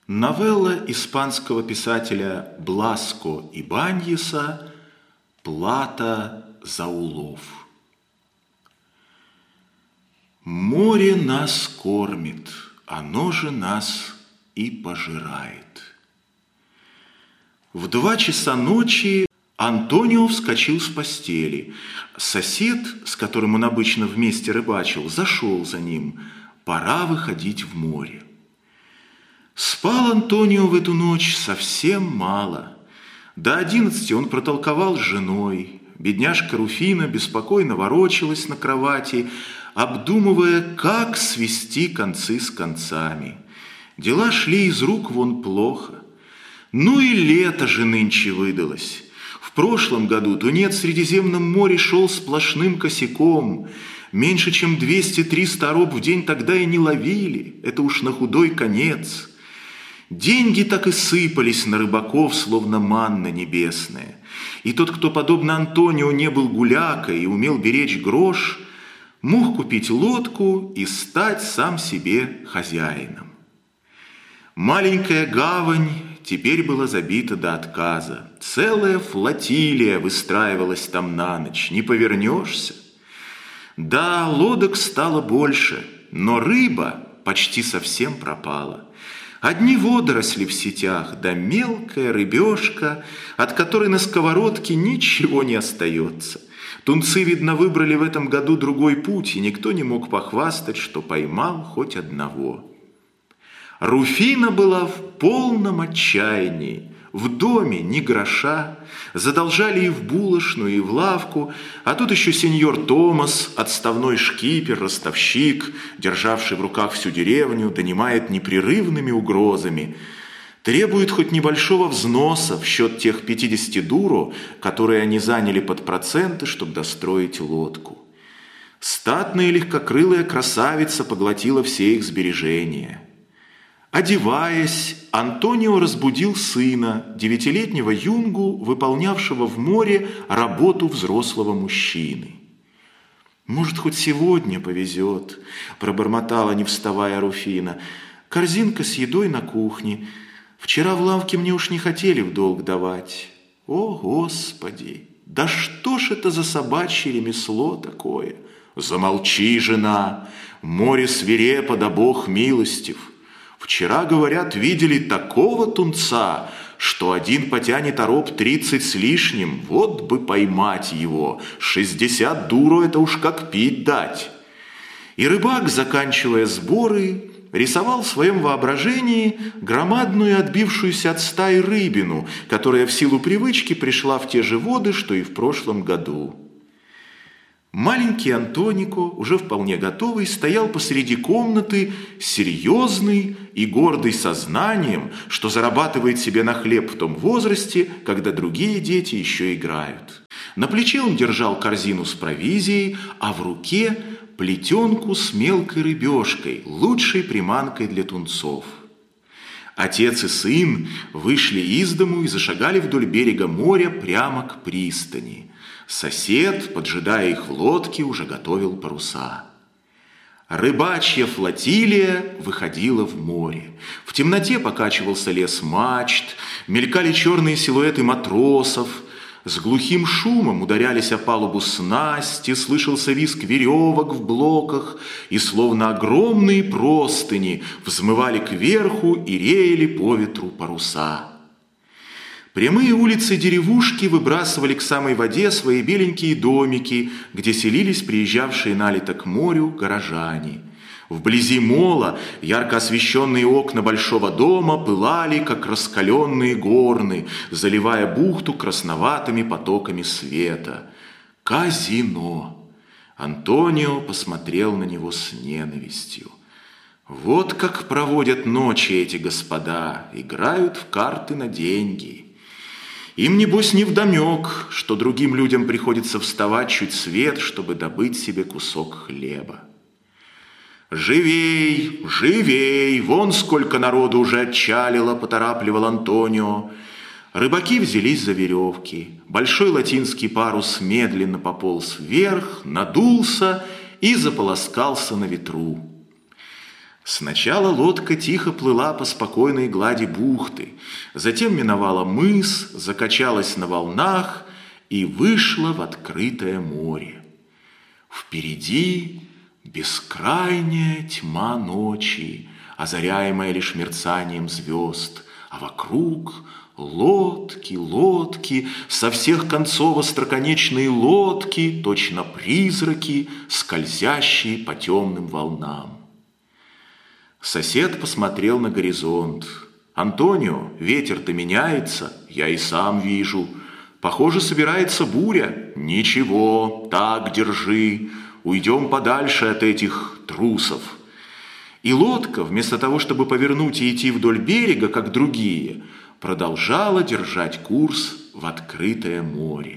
Новелла испанского писателя Бласко Ибаньеса «Плата за улов». Море нас кормит, оно же нас и пожирает. В 2 часа ночи Антонио вскочил с постели. Сосед, с которым он обычно вместе рыбачил, зашел за ним. Пора выходить в море. Спал Антонио в эту ночь совсем мало. До 11 он протолковал с женой. Бедняжка Руфина беспокойно ворочалась на кровати, обдумывая, как свести концы с концами. Дела шли из рук вон плохо. Ну и лето же нынче выдалось. В прошлом году тунец в Средиземном море шел сплошным косяком. Меньше чем 200-300 ароб в день тогда и не ловили. Это уж на худой конец. Деньги так и сыпались на рыбаков, словно манна небесная. И тот, кто, подобно Антонио, не был гулякой и умел беречь грош, мог купить лодку и стать сам себе хозяином. Маленькая гавань теперь была забита до отказа. Целая флотилия выстраивалась там на ночь, не повернешься. Да, лодок стало больше, но рыба почти совсем пропала. Одни водоросли в сетях, да мелкая рыбешка, от которой на сковородке ничего не остается. Тунцы, видно, выбрали в этом году другой путь, и никто не мог похвастать, что поймал хоть одного. Руфина была в полном отчаянии. В доме ни гроша, задолжали и в булочную, и в лавку, а тут еще сеньор Томас, отставной шкипер, ростовщик, державший в руках всю деревню, донимает непрерывными угрозами. Требует хоть небольшого взноса в счет тех 50 дуро, которые они заняли под проценты, чтобы достроить лодку. Статная легкокрылая красавица поглотила все их сбережения. Одеваясь, Антонио разбудил сына, 9-летнего юнгу, выполнявшего в море работу взрослого мужчины. «Может, хоть сегодня повезет», – пробормотала, не вставая, Руфина. «Корзинка с едой на кухне. Вчера в лавке мне уж не хотели в долг давать. О, Господи! Да что ж это за собачье ремесло такое?» «Замолчи, жена! Море свирепо, да Бог милостив. Вчера, говорят, видели такого тунца, что один потянет ароб 30 с лишним, вот бы поймать его. 60 дуро – это уж как пить дать». И рыбак, заканчивая сборы, рисовал в своем воображении громадную отбившуюся от стаи рыбину, которая в силу привычки пришла в те же воды, что и в прошлом году. Маленький Антонико, уже вполне готовый, стоял посреди комнаты, серьезный и гордый сознанием, что зарабатывает себе на хлеб в том возрасте, когда другие дети еще играют. На плече он держал корзину с провизией, а в руке плетенку с мелкой рыбешкой, лучшей приманкой для тунцов. Отец и сын вышли из дому и зашагали вдоль берега моря прямо к пристани. Сосед, поджидая их в лодке, уже готовил паруса. Рыбачья флотилия выходила в море. В темноте покачивался лес мачт, мелькали черные силуэты матросов, с глухим шумом ударялись о палубу снасти, слышался визг веревок в блоках, и словно огромные простыни взмывали кверху и реяли по ветру паруса. Прямые улицы деревушки выбрасывали к самой воде свои беленькие домики, где селились приезжавшие налито к морю горожане. Вблизи мола ярко освещенные окна большого дома пылали, как раскаленные горны, заливая бухту красноватыми потоками света. Казино! Антонио посмотрел на него с ненавистью. Вот как проводят ночи эти господа, играют в карты на деньги. Им, небось, невдомек, что другим людям приходится вставать чуть свет, чтобы добыть себе кусок хлеба. «Живей, живей! Вон сколько народу уже отчалило!» – поторапливал Антонио. Рыбаки взялись за веревки. Большой латинский парус медленно пополз вверх, надулся и заполоскался на ветру. Сначала лодка тихо плыла по спокойной глади бухты, затем миновала мыс, закачалась на волнах и вышла в открытое море. Впереди бескрайняя тьма ночи, озаряемая лишь мерцанием звезд, а вокруг лодки, лодки, со всех концов остроконечные лодки, точно призраки, скользящие по темным волнам. Сосед посмотрел на горизонт. «Антонио, ветер-то меняется, я и сам вижу. Похоже, собирается буря. Ничего, так держи, уйдем подальше от этих трусов». И лодка, вместо того, чтобы повернуть и идти вдоль берега, как другие, продолжала держать курс в открытое море.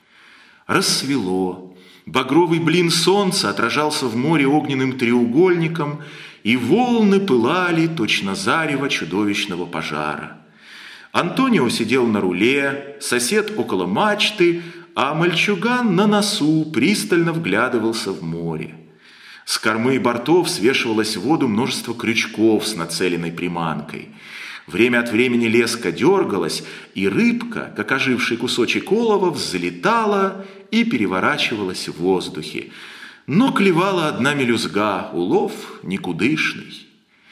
Рассвело. Багровый блин солнца отражался в море огненным треугольником, и волны пылали точно зарево чудовищного пожара. Антонио сидел на руле, сосед около мачты, а мальчуган на носу пристально вглядывался в море. С кормы и бортов свешивалось в воду множество крючков с нацеленной приманкой. Время от времени леска дергалась, и рыбка, как оживший кусочек олова, взлетала и переворачивалась в воздухе. Но клевала одна мелюзга, улов никудышный.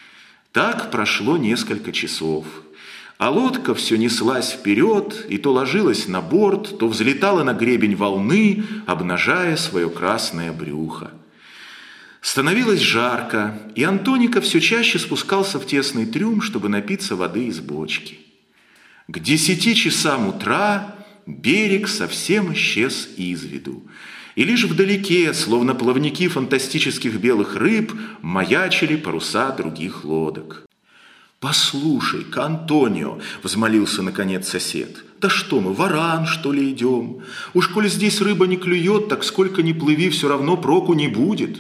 Так прошло несколько часов, а лодка все неслась вперед и то ложилась на борт, то взлетала на гребень волны, обнажая свое красное брюхо. Становилось жарко, и Антоника все чаще спускался в тесный трюм, чтобы напиться воды из бочки. К 10 часам утра берег совсем исчез из виду, и лишь вдалеке, словно плавники фантастических белых рыб, маячили паруса других лодок. «Послушай-ка, Антонио!» – взмолился наконец сосед. «Да что мы, варан, что ли, идем? Уж коли здесь рыба не клюет, так сколько ни плыви, все равно проку не будет».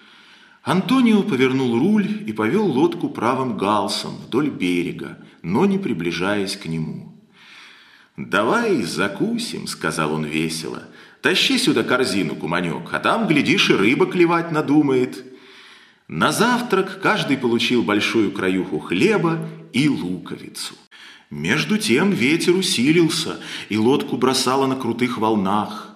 Антонио повернул руль и повел лодку правым галсом вдоль берега, но не приближаясь к нему. «Давай закусим», – сказал он весело. «Тащи сюда корзину, куманек, а там, глядишь, и рыба клевать надумает». На завтрак каждый получил большую краюху хлеба и луковицу. Между тем ветер усилился, и лодку бросало на крутых волнах.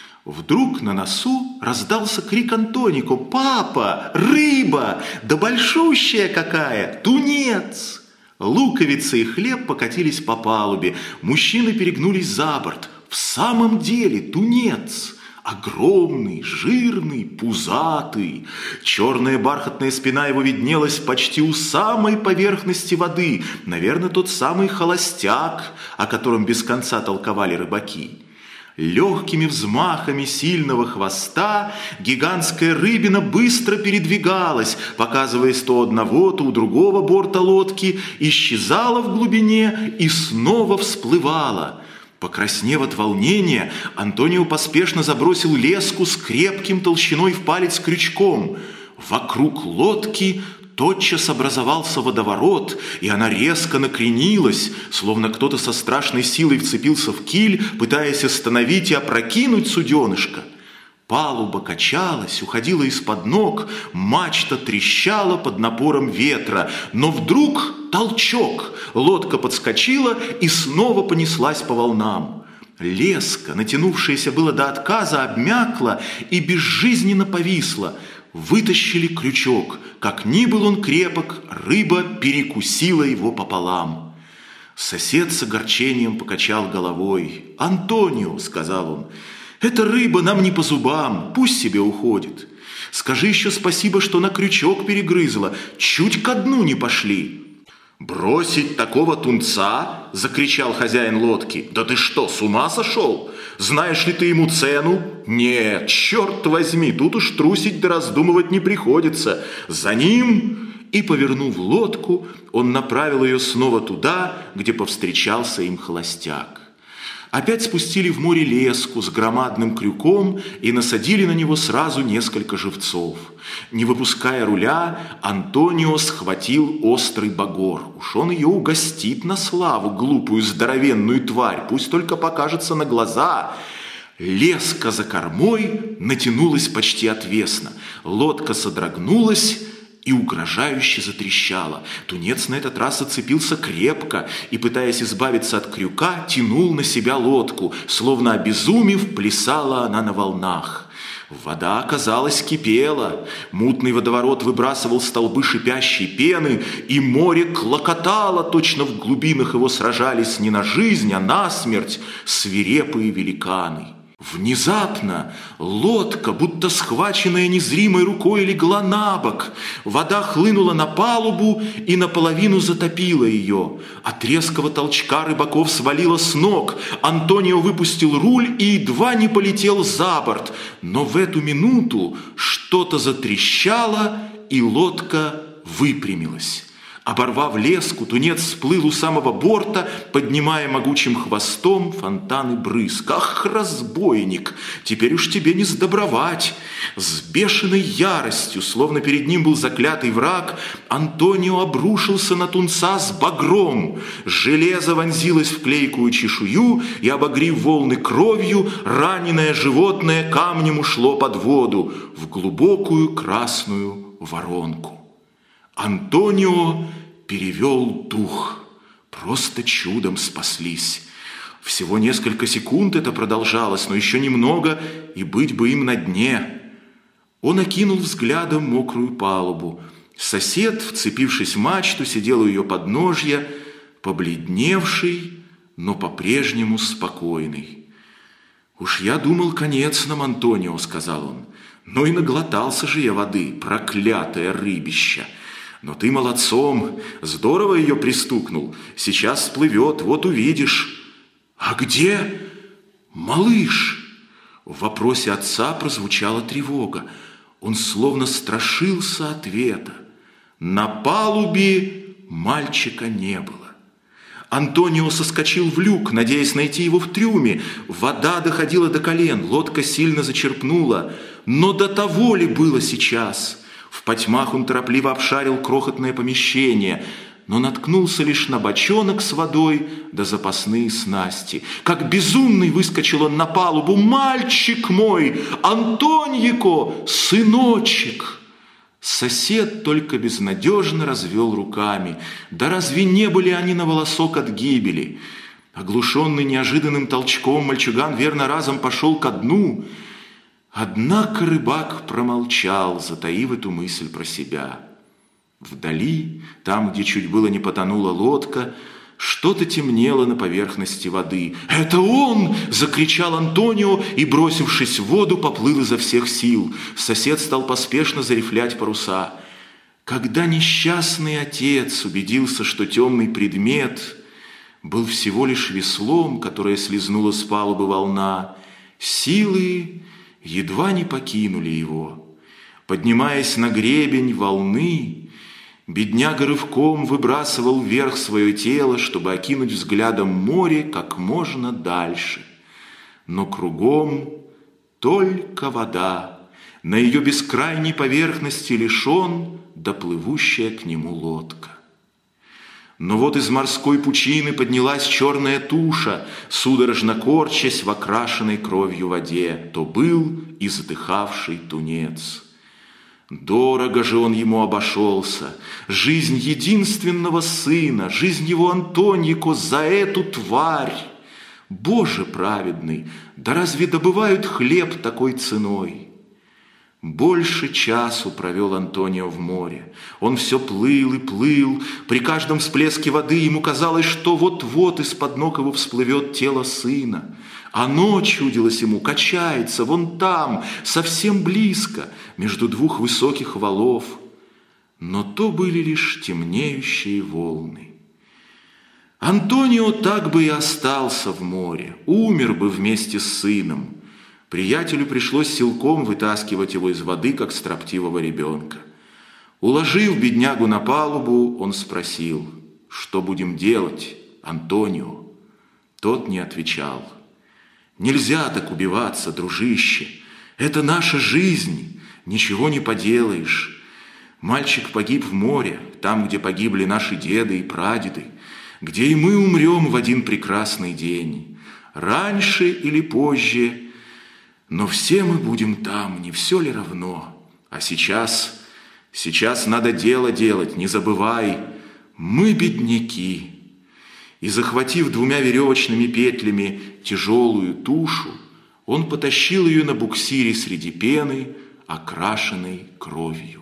Вдруг на носу раздался крик Антонико: «Папа, рыба! Да большущая какая! Тунец!» Луковица и хлеб покатились по палубе, мужчины перегнулись за борт. В самом деле тунец! Огромный, жирный, пузатый. Черная бархатная спина его виднелась почти у самой поверхности воды. Наверное, тот самый холостяк, о котором без конца толковали рыбаки. Легкими взмахами сильного хвоста гигантская рыбина быстро передвигалась, показываясь то у одного, то у другого борта лодки, исчезала в глубине и снова всплывала. Покраснев от волнения, Антонио поспешно забросил леску с крепким толщиной в палец крючком. Вокруг лодки тотчас образовался водоворот, и она резко накренилась, словно кто-то со страшной силой вцепился в киль, пытаясь остановить и опрокинуть суденышко. Палуба качалась, уходила из-под ног, мачта трещала под напором ветра, но вдруг толчок, лодка подскочила и снова понеслась по волнам. Леска, натянувшаяся было до отказа, обмякла и безжизненно повисла. Вытащили крючок. Как ни был он крепок, рыба перекусила его пополам. Сосед с огорчением покачал головой. «Антонио», — сказал он, — «эта рыба нам не по зубам, пусть себе уходит. Скажи еще спасибо, что на крючок перегрызла, чуть ко дну не пошли». «Бросить такого тунца?» – закричал хозяин лодки. «Да ты что, с ума сошел? Знаешь ли ты ему цену? Нет, черт возьми, тут уж трусить да раздумывать не приходится. За ним!» И, повернув лодку, он направил ее снова туда, где повстречался им холостяк. Опять спустили в море леску с громадным крюком и насадили на него сразу несколько живцов. Не выпуская руля, Антонио схватил острый багор. Уж он ее угостит на славу, глупую здоровенную тварь, пусть только покажется на глаза. Леска за кормой натянулась почти отвесно. Лодка содрогнулась и угрожающе затрещала. Тунец на этот раз зацепился крепко и, пытаясь избавиться от крюка, тянул на себя лодку, словно обезумев, плясала она на волнах. Вода, казалось, кипела, мутный водоворот выбрасывал столбы шипящей пены, и море клокотало, точно в глубинах его сражались не на жизнь, а на смерть свирепые великаны. Внезапно лодка, будто схваченная незримой рукой, легла на бок. Вода хлынула на палубу и наполовину затопила ее. От резкого толчка рыбаков свалило с ног. Антонио выпустил руль и едва не полетел за борт. Но в эту минуту что-то затрещало, и лодка выпрямилась. Оборвав леску, тунец всплыл у самого борта, поднимая могучим хвостом фонтаны брызг. «Ах, разбойник! Теперь уж тебе не сдобровать!» С бешеной яростью, словно перед ним был заклятый враг, Антонио обрушился на тунца с багром. Железо вонзилось в клейкую чешую, и, обогрив волны кровью, раненое животное камнем ушло под воду в глубокую красную воронку. Антонио перевел дух. Просто чудом спаслись. Всего несколько секунд это продолжалось, но еще немного, и быть бы им на дне. Он окинул взглядом мокрую палубу. Сосед, вцепившись в мачту, сидел у ее подножья, побледневший, но по-прежнему спокойный. «Уж я думал, конец нам, Антонио», — сказал он. «Ну и наглотался же я воды, проклятое рыбище! Но ты молодцом, здорово ее пристукнул. Сейчас всплывет, вот увидишь». «А где малыш?» В вопросе отца прозвучала тревога. Он словно страшился ответа. На палубе мальчика не было. Антонио соскочил в люк, надеясь найти его в трюме. Вода доходила до колен, лодка сильно зачерпнула. Но до того ли было сейчас? В потьмах он торопливо обшарил крохотное помещение, но наткнулся лишь на бочонок с водой да запасные снасти. Как безумный выскочил он на палубу. «Мальчик мой! Антоньико! Сыночек!» Сосед только безнадежно развел руками. Да разве не были они на волосок от гибели? Оглушенный неожиданным толчком, мальчуган верно разом пошел ко дну. Однако рыбак промолчал, затаив эту мысль про себя. Вдали, там, где чуть было не потонула лодка, что-то темнело на поверхности воды. «Это он!» – закричал Антонио и, бросившись в воду, поплыл изо всех сил. Сосед стал поспешно зарифлять паруса. Когда несчастный отец убедился, что темный предмет был всего лишь веслом, которое слезнула с палубы волна, силы едва не покинули его. Поднимаясь на гребень волны, бедняга рывком выбрасывал вверх свое тело, чтобы окинуть взглядом море как можно дальше. Но кругом только вода, на ее бескрайней поверхности лишь он да плывущая к нему лодка. Но вот из морской пучины поднялась черная туша, судорожно корчась в окрашенной кровью воде. То был и задыхавший тунец. Дорого же он ему обошелся. Жизнь единственного сына, жизнь его Антоньико за эту тварь. Боже праведный, да разве добывают хлеб такой ценой? Больше часу провел Антонио в море. Он все плыл и плыл. При каждом всплеске воды ему казалось, что вот-вот из-под ног его всплывет тело сына. Оно, чудилось ему, качается вон там, совсем близко, между двух высоких валов. Но то были лишь темнеющие волны. Антонио так бы и остался в море, умер бы вместе с сыном. Приятелю пришлось силком вытаскивать его из воды, как строптивого ребенка. Уложив беднягу на палубу, он спросил: «Что будем делать, Антонио?» Тот не отвечал. «Нельзя так убиваться, дружище. Это наша жизнь, ничего не поделаешь. Мальчик погиб в море, там, где погибли наши деды и прадеды, где и мы умрем в один прекрасный день, раньше или позже. Но все мы будем там, не все ли равно? А сейчас Сейчас надо дело делать, не забывай, мы бедняки». И, захватив 2 веревочными петлями тяжелую тушу, он потащил ее на буксире среди пены, окрашенной кровью.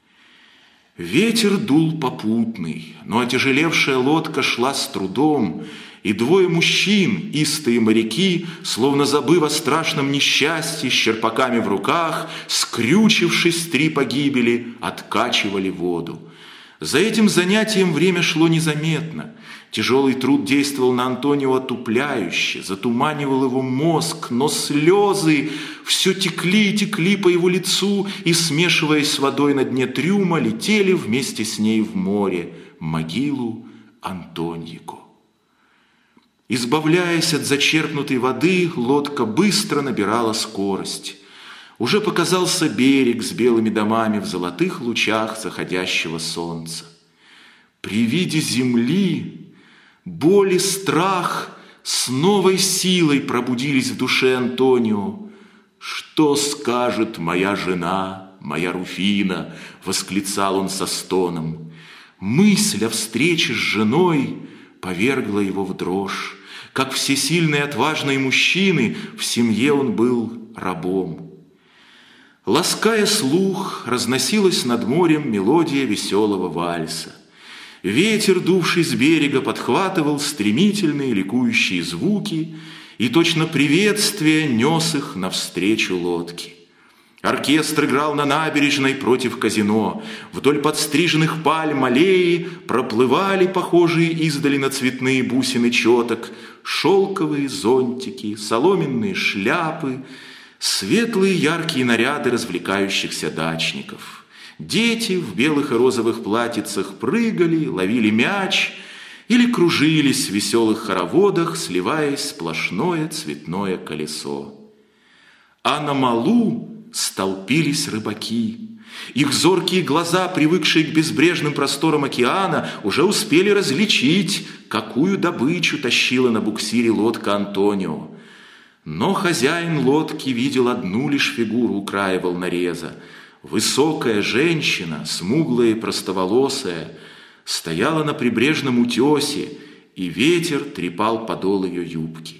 Ветер дул попутный, но отяжелевшая лодка шла с трудом, и 2 мужчин, истые моряки, словно забыв о страшном несчастье, с черпаками в руках, скрючившись 3 погибели, откачивали воду. За этим занятием время шло незаметно. Тяжелый труд действовал на Антонио отупляюще, затуманивал его мозг, но слезы все текли и текли по его лицу и, смешиваясь с водой на дне трюма, летели вместе с ней в море, могилу Антоньико. Избавляясь от зачерпнутой воды, лодка быстро набирала скорость. Уже показался берег с белыми домами в золотых лучах заходящего солнца. При виде земли боль и страх с новой силой пробудились в душе Антонио. «Что скажет моя жена, моя Руфина?» — восклицал он со стоном. Мысль о встрече с женой повергла его в дрожь. Как все сильные и отважные мужчины, в семье он был рабом. Лаская слух, разносилась над морем мелодия веселого вальса. Ветер, дувший с берега, подхватывал стремительные ликующие звуки и точно приветствие нес их навстречу лодке. Оркестр играл на набережной против казино. Вдоль подстриженных пальм аллеи проплывали, похожие издали на цветные бусины четок, шелковые зонтики, соломенные шляпы, светлые яркие наряды развлекающихся дачников. Дети в белых и розовых платьицах прыгали, ловили мяч или кружились в веселых хороводах, сливаясь в сплошное цветное колесо. А на малу столпились рыбаки. Их зоркие глаза, привыкшие к безбрежным просторам океана, уже успели различить, какую добычу тащила на буксире лодка Антонио. Но хозяин лодки видел одну лишь фигуру у края волнореза. Высокая женщина, смуглая и простоволосая, стояла на прибрежном утесе, и ветер трепал подол ее юбки.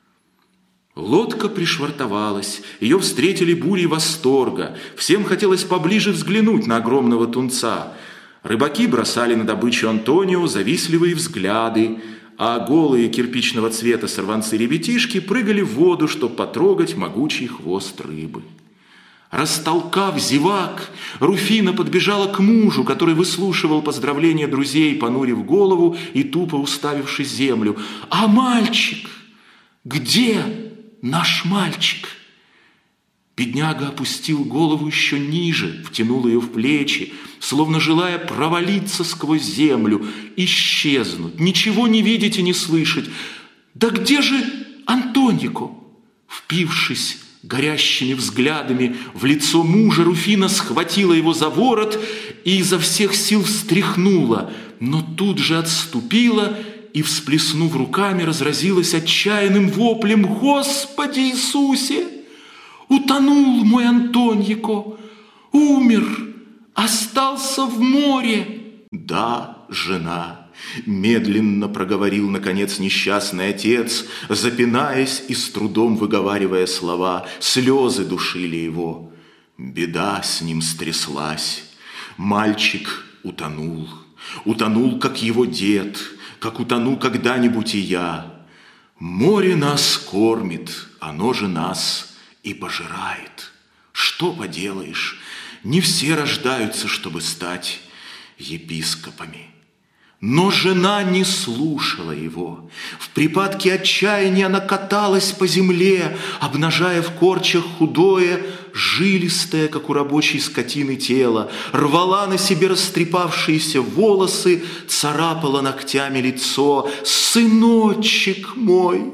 Лодка пришвартовалась, ее встретили бурей восторга. Всем хотелось поближе взглянуть на огромного тунца. Рыбаки бросали на добычу Антонио завистливые взгляды, а голые кирпичного цвета сорванцы-ребятишки прыгали в воду, чтобы потрогать могучий хвост рыбы. Растолкав зевак, Руфина подбежала к мужу, который выслушивал поздравления друзей, понурив голову и тупо уставившись в землю. «А мальчик? Где наш мальчик?» Бедняга опустил голову еще ниже, втянул ее в плечи, словно желая провалиться сквозь землю, исчезнуть, ничего не видеть и не слышать. «Да где же Антонико?» Впившись горящими взглядами в лицо мужа, Руфина схватила его за ворот и изо всех сил встряхнула, но тут же отступила и, всплеснув руками, разразилась отчаянным воплем: «Господи Иисусе! Утонул мой Антонико! Умер! Остался в море!» «Да, жена!» — медленно проговорил, наконец, несчастный отец, запинаясь и с трудом выговаривая слова. Слезы душили его. Беда с ним стряслась. Мальчик утонул. Утонул, как его дед, как утону когда-нибудь и я. Море нас кормит, оно же нас и пожирает. Что поделаешь, не все рождаются, чтобы стать епископами». Но жена не слушала его. В припадке отчаяния она каталась по земле, обнажая в корчах худое, жилистое, как у рабочей скотины, тело, рвала на себе растрепавшиеся волосы, царапала ногтями лицо. «Сыночек мой,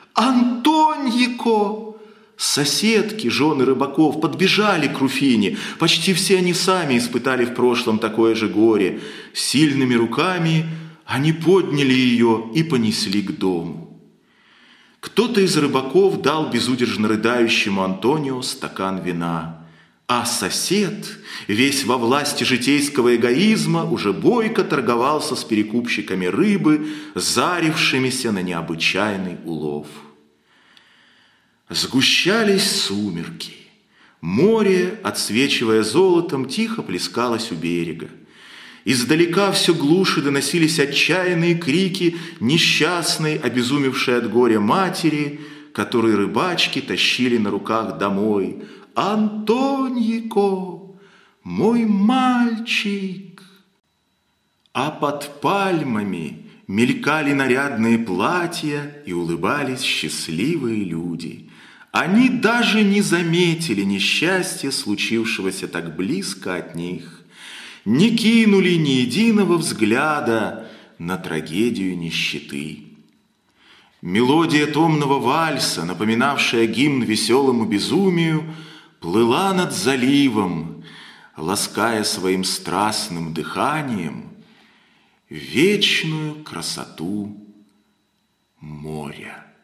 Антонико!» Соседки, жены рыбаков, подбежали к Руфине. Почти все они сами испытали в прошлом такое же горе. Сильными руками они подняли ее и понесли к дому. Кто-то из рыбаков дал безудержно рыдающему Антонио стакан вина. А сосед, весь во власти житейского эгоизма, уже бойко торговался с перекупщиками рыбы, зарившимися на необычайный улов. Сгущались сумерки. Море, отсвечивая золотом, тихо плескалось у берега. Издалека все глуше доносились отчаянные крики несчастной, обезумевшей от горя матери, которой рыбачки тащили на руках домой. «Антоньико, мой мальчик!» А под пальмами мелькали нарядные платья и улыбались счастливые люди. Они даже не заметили несчастья, случившегося так близко от них, не кинули ни единого взгляда на трагедию нищеты. Мелодия томного вальса, напоминавшая гимн веселому безумию, плыла над заливом, лаская своим страстным дыханием вечную красоту моря.